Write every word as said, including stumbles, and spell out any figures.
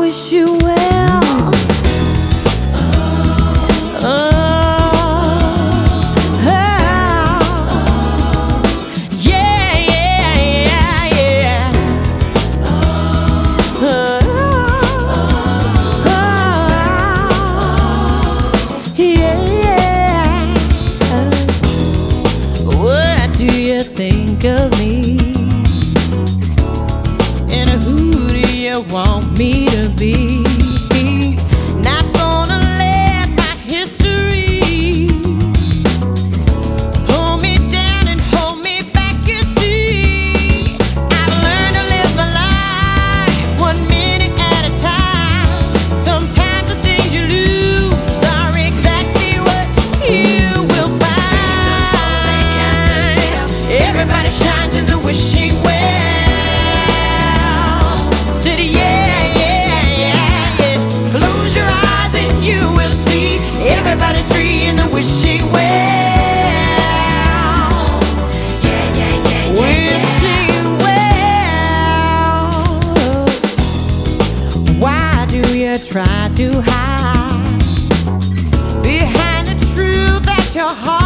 wish you well. Oh, oh, yeah, yeah, yeah, yeah. Oh, oh, yeah. What do you think of me? And who do you want me to be? Not gonna let my history pull me down and hold me back, you see. I've learned to live my life one minute at a time. Sometimes the things you lose are exactly what you will find. Everybody shines in the wishing well. City, yeah, yeah, yeah, yeah. Close your eyes and you will see everybody's free in the wishing well. Yeah, yeah, yeah, yeah. Wishing well. Why do you try to hide behind the truth that your heart